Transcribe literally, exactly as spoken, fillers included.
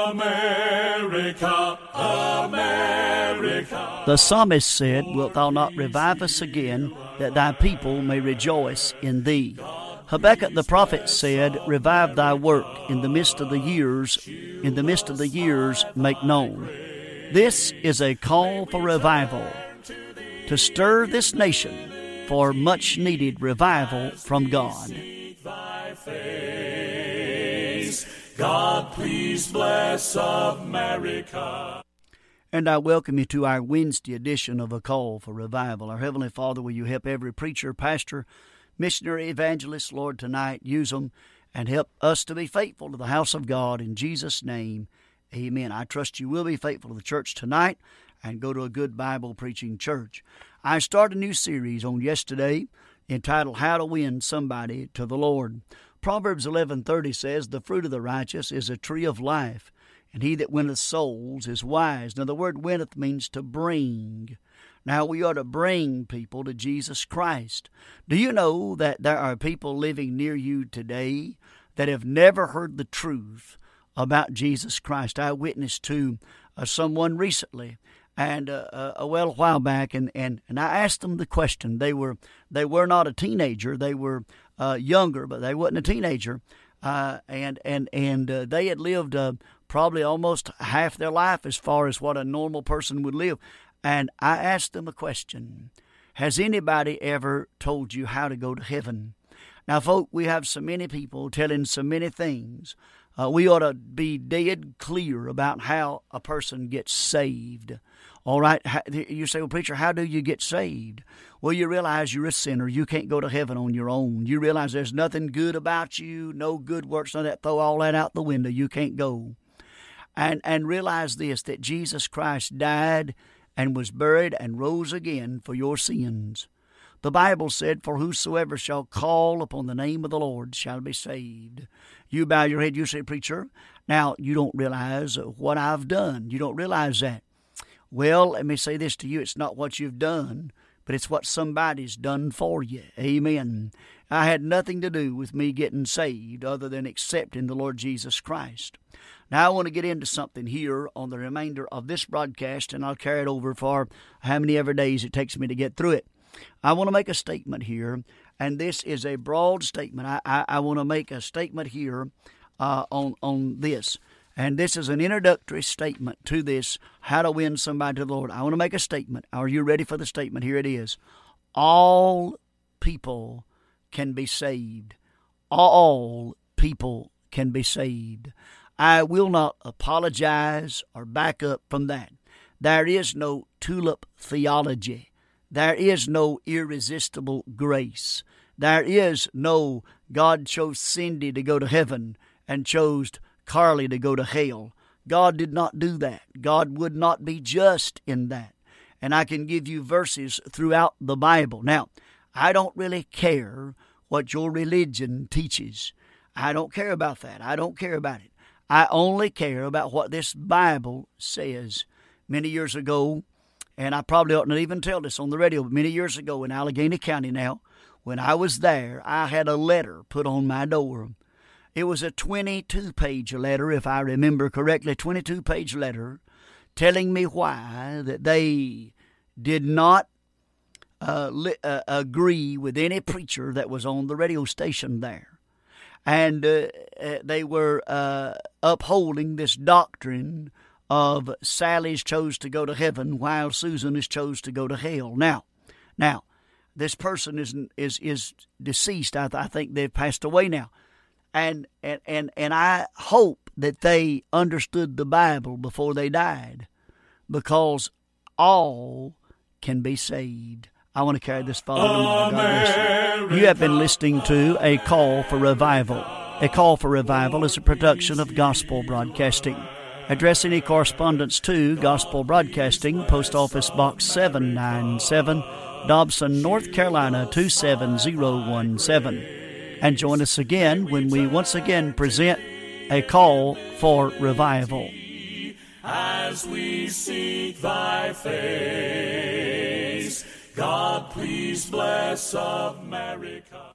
America, America. The psalmist said, "Wilt thou not revive us again, that thy people may rejoice in thee?" Habakkuk the prophet said, "Revive thy work in the midst of the years, in the midst of the years make known." This is a call for revival, to stir this nation for much needed revival from God. God, please bless America. And I welcome you to our Wednesday edition of A Call for Revival. Our Heavenly Father, will you help every preacher, pastor, missionary, evangelist, Lord, tonight, use them and help us to be faithful to the house of God. In Jesus' name, amen. I trust you will be faithful to the church tonight and go to a good Bible preaching church. I started a new series on yesterday entitled How to Win Somebody to the Lord. Proverbs eleven thirty says, "The fruit of the righteous is a tree of life, and he that winneth souls is wise." Now, the word winneth means to bring. Now, we ought to bring people to Jesus Christ. Do you know that there are people living near you today that have never heard the truth about Jesus Christ? I witnessed to uh, someone recently, and uh, uh, a well while back, and, and, and I asked them the question. They were they were not a teenager. They were uh, younger, but they wasn't a teenager. Uh, and and and uh, they had lived uh, probably almost half their life as far as what a normal person would live. And I asked them a question: has anybody ever told you how to go to heaven? Now, folk, we have so many people telling so many things. Uh, we ought to be dead clear about how a person gets saved. All right, you say, "Well, preacher, how do you get saved?" Well, you realize you're a sinner. You can't go to heaven on your own. You realize there's nothing good about you, no good works, none of that. Throw all that out the window. You can't go. And and realize this, that Jesus Christ died and was buried and rose again for your sins. The Bible said, "For whosoever shall call upon the name of the Lord shall be saved." You bow your head, you say, "Preacher, now you don't realize what I've done." You don't realize that. Well, let me say this to you. It's not what you've done, but it's what somebody's done for you. Amen. I had nothing to do with me getting saved other than accepting the Lord Jesus Christ. Now, I want to get into something here on the remainder of this broadcast, and I'll carry it over for how many ever days it takes me to get through it. I want to make a statement here, and this is a broad statement. I, I, I want to make a statement here uh, on, on this. And this is an introductory statement to this, how to win somebody to the Lord. I want to make a statement. Are you ready for the statement? Here it is. All people can be saved. All people can be saved. I will not apologize or back up from that. There is no tulip theology. There is no irresistible grace. There is no God chose Cindy to go to heaven and chose Carly to go to hell. God did not do that. God would not be just in that. And I can give you verses throughout the Bible. Now, I don't really care what your religion teaches. I don't care about that. I don't care about it. I only care about what this Bible says. Many years ago, and I probably ought not even tell this on the radio, but many years ago in Allegheny County now, when I was there, I had a letter put on my door. It was a twenty-two page letter, if I remember correctly, twenty-two page letter telling me why that they did not uh, li- uh, agree with any preacher that was on the radio station there. And uh, uh, they were uh, upholding this doctrine of Sally's chose to go to heaven while Susan is chose to go to hell. Now, now, this person is is is deceased. I, th- I think they've passed away now. And, and and and I hope that they understood the Bible before they died, because all can be saved. I want to carry this forward. God bless you. You have been listening to A Call for Revival. A Call for Revival is a production of Gospel Broadcasting. Address any correspondence to Gospel Broadcasting, Post Office Box seven ninety-seven, Dobson, North Carolina two seven zero one seven. And join us again when we once again present A Call for Revival. As we seek thy face, God, please bless America.